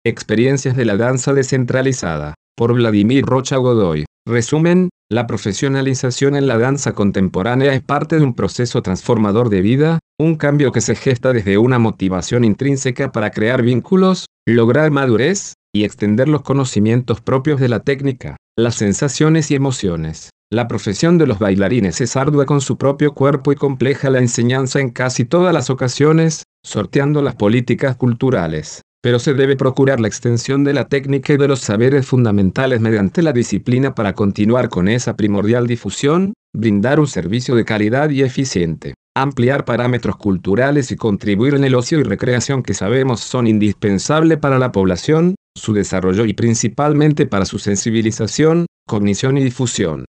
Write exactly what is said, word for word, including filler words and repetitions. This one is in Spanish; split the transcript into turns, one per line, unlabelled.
Experiencias de la danza descentralizada, por Vladimir Rocha Godoy. Resumen, la profesionalización en la danza contemporánea es parte de un proceso transformador de vida, un cambio que se gesta desde una motivación intrínseca para crear vínculos, lograr madurez, y extender los conocimientos propios de la técnica, las sensaciones y emociones. La profesión de los bailarines es ardua con su propio cuerpo y compleja la enseñanza en casi todas las ocasiones, sorteando las políticas culturales. Pero se debe procurar la extensión de la técnica y de los saberes fundamentales mediante la disciplina para continuar con esa primordial difusión, brindar un servicio de calidad y eficiente, ampliar parámetros culturales y contribuir en el ocio y recreación que sabemos son indispensables para la población, su desarrollo y principalmente para su sensibilización, cognición y difusión.